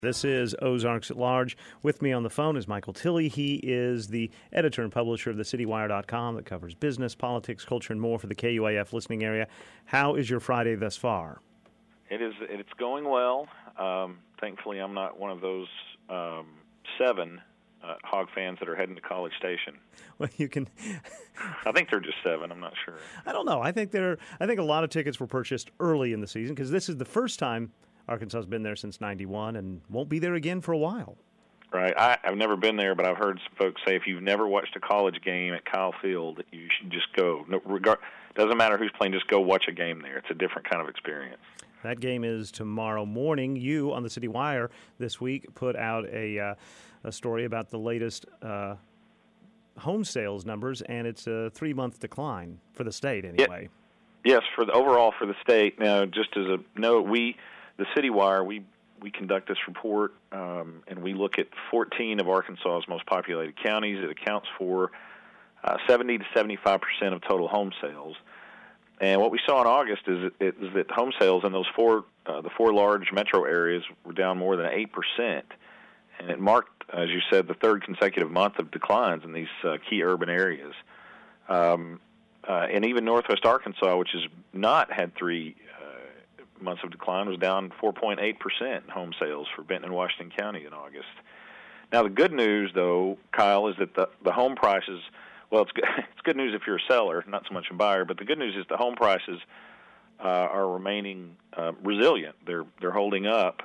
This is Ozarks at Large. With me on the phone is Michael Tilley. He is the editor and publisher of thecitywire.com that covers business, politics, culture, and more for the KUAF listening area. How is your Friday thus far? It's going well. Thankfully, I'm not one of those 7 Hog fans that are heading to College Station. Well, you can. I think they're just 7. I'm not sure. I don't know. I think a lot of tickets were purchased early in the season because this is the first time Arkansas's been there since '91 and won't be there again for a while. Right. I've never been there, but I've heard some folks say if you've never watched a college game at Kyle Field, you should just go. Doesn't matter who's playing, just go watch a game there. It's a different kind of experience. That game is tomorrow morning. You, on the City Wire this week, put out a story about the latest home sales numbers, and it's a 3-month decline for the state anyway. Yes, overall for the state. Now, just as a note, the City Wire, we conduct this report, and we look at 14 of Arkansas's most populated counties. It accounts for 70 to 75% of total home sales. And what we saw in August is that home sales in those the 4 large metro areas were down more than 8%. And it marked, as you said, the 3rd consecutive month of declines in these key urban areas. And even Northwest Arkansas, which has not had 3 months of decline, was down 4.8% in home sales for Benton and Washington County in August. Now, the good news, though, Kyle, is that the home prices, well, it's good news if you're a seller, not so much a buyer, but the good news is the home prices are remaining resilient. They're holding up.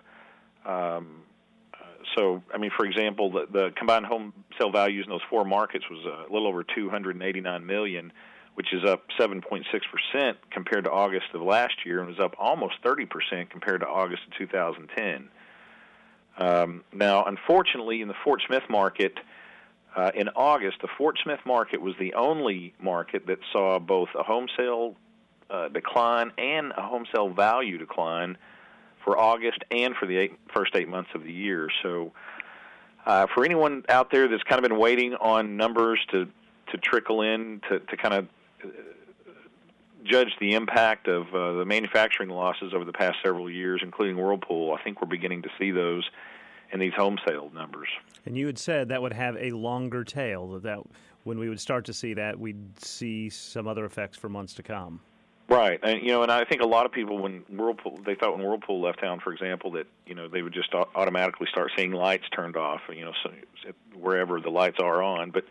So, I mean, for example, the combined home sale values in those 4 markets was a little over $289 million, which is up 7.6% compared to August of last year, and was up almost 30% compared to August of 2010. Now, unfortunately, in the Fort Smith market, in August, the Fort Smith market was the only market that saw both a home sale decline and a home sale value decline for August and for the first 8 months of the year. So for anyone out there that's kind of been waiting on numbers to trickle in to kind of judge the impact of the manufacturing losses over the past several years, including Whirlpool, I think we're beginning to see those in these home sale numbers. And you had said that would have a longer tail, that when we would start to see that, we'd see some other effects for months to come. Right, and I think a lot of people, when Whirlpool left town, for example, that they would just automatically start seeing lights turned off, so wherever the lights are on. But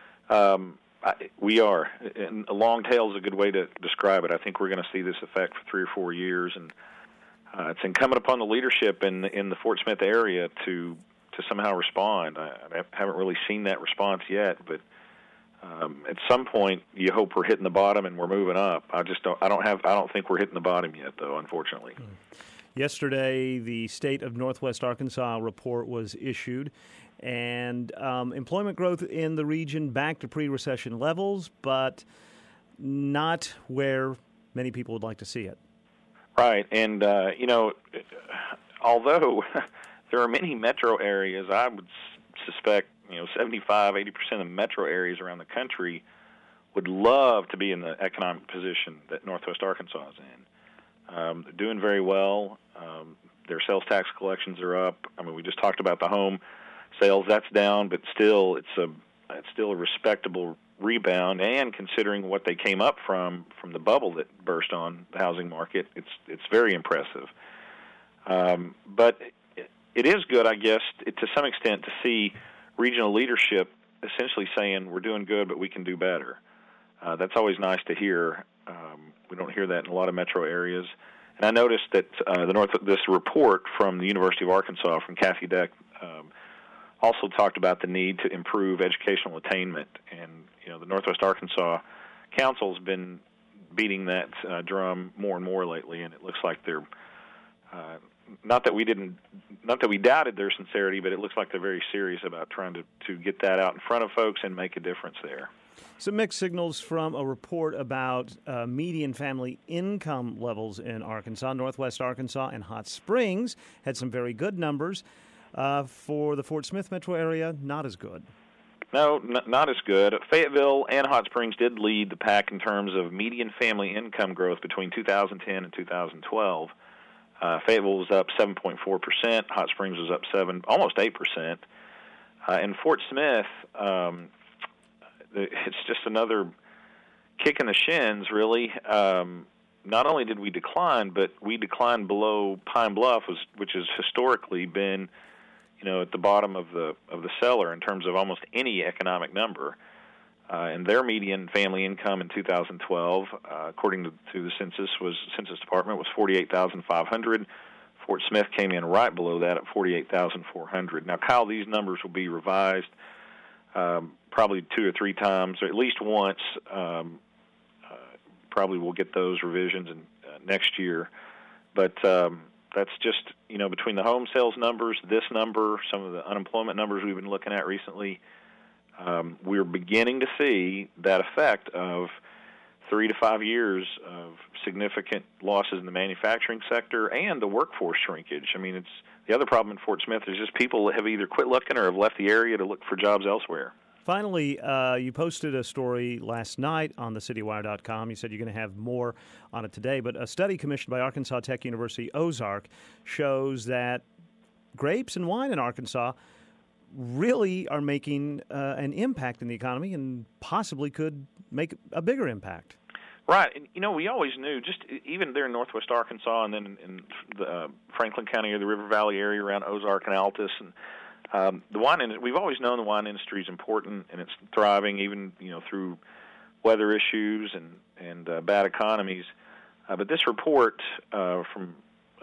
we are, and a long tail is a good way to describe it. I think we're going to see this effect for 3 or 4 years, and it's incumbent upon the leadership in the Fort Smith area to somehow respond. I haven't really seen that response yet, but at some point, you hope we're hitting the bottom and we're moving up. I don't think we're hitting the bottom yet, though, unfortunately. Yesterday, the State of Northwest Arkansas report was issued, and employment growth in the region back to pre-recession levels, but not where many people would like to see it. Right, and although there are many metro areas, I would suspect 75, 80% of metro areas around the country would love to be in the economic position that Northwest Arkansas is in. They're doing very well. Their sales tax collections are up. I mean, we just talked about the home sales. That's down, but still, it's still a respectable rebound. And considering what they came up from the bubble that burst on the housing market, it's very impressive. But it is good, I guess, to some extent, to see regional leadership essentially saying we're doing good, but we can do better. That's always nice to hear. We don't hear that in a lot of metro areas. And I noticed that this report from the University of Arkansas, from Kathy Deck, also talked about the need to improve educational attainment. And the Northwest Arkansas Council has been beating that drum more and more lately, and it looks like they're not that we doubted their sincerity, but it looks like they're very serious about trying to get that out in front of folks and make a difference there. Some mixed signals from a report about median family income levels in Arkansas. Northwest Arkansas and Hot Springs had some very good numbers. For the Fort Smith metro area, not as good. No, not as good. Fayetteville and Hot Springs did lead the pack in terms of median family income growth between 2010 and 2012. Fayetteville was up 7.4%. Hot Springs was up almost 8%. And Fort Smith, it's just another kick in the shins, really. Not only did we decline, but we declined below Pine Bluff, which has historically been, at the bottom of the cellar in terms of almost any economic number. And their median family income in 2012, according to the Census Department, was $48,500. Fort Smith came in right below that at $48,400. Now, Kyle, these numbers will be revised probably 2 or 3 times, or at least once. Probably we'll get those revisions next year. But that's just, between the home sales numbers, this number, some of the unemployment numbers we've been looking at recently, we're beginning to see that effect of 3 to 5 years of significant losses in the manufacturing sector and the workforce shrinkage. I mean, it's the other problem in Fort Smith is just people have either quit looking or have left the area to look for jobs elsewhere. Finally, you posted a story last night on thecitywire.com. You said you're going to have more on it today, but a study commissioned by Arkansas Tech University Ozark shows that grapes and wine in Arkansas really are making an impact in the economy and possibly could make a bigger impact. Right. And, we always knew, just even there in northwest Arkansas and then in the Franklin County or the River Valley area around Ozark and Altus, and the wine industry, we've always known the wine industry is important and it's thriving even, through weather issues and bad economies. But this report from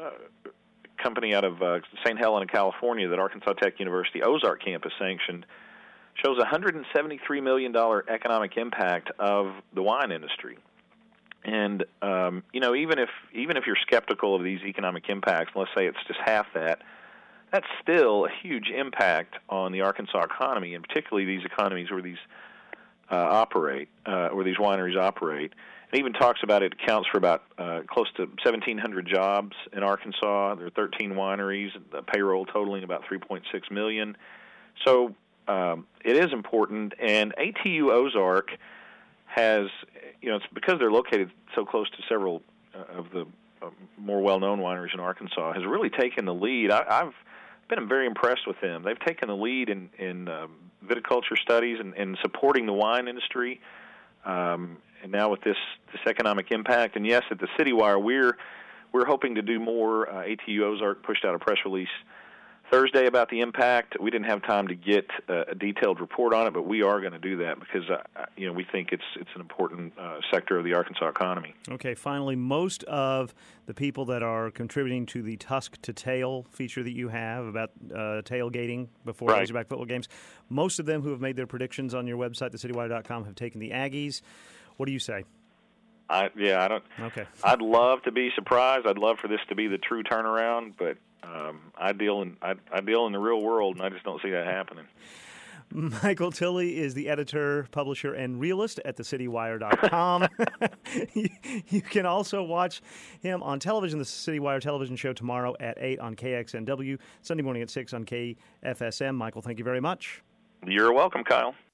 company out of St. Helena, California, that Arkansas Tech University Ozark campus sanctioned, shows a $173 million economic impact of the wine industry. And even if you're skeptical of these economic impacts, let's say it's just half that, that's still a huge impact on the Arkansas economy, and particularly these economies where these where these wineries operate. It even talks about it accounts for about close to 1,700 jobs in Arkansas. There are 13 wineries, the payroll totaling about $3.6 million. So it is important, and ATU Ozark has, it's because they're located so close to several of the more well-known wineries in Arkansas, has really taken the lead. I've been very impressed with them. They've taken the lead in viticulture studies and supporting the wine industry. And now with this economic impact, and yes, at the Citywire, we're hoping to do more. ATU Ozark pushed out a press release Thursday about the impact. We didn't have time to get a detailed report on it, but we are going to do that because we think it's an important sector of the Arkansas economy. Okay, finally, most of the people that are contributing to the Tusk to Tail feature that you have about tailgating before Razorback football games, most of them who have made their predictions on your website, thecitywire.com, have taken the Aggies. What do you say? I don't. Okay. I'd love to be surprised. I'd love for this to be the true turnaround, but I deal in the real world, and I just don't see that happening. Michael Tilley is the editor, publisher, and realist at thecitywire.com. You can also watch him on television, the Citywire television show tomorrow at 8 on KXNW, Sunday morning at 6 on KFSM. Michael, thank you very much. You're welcome, Kyle.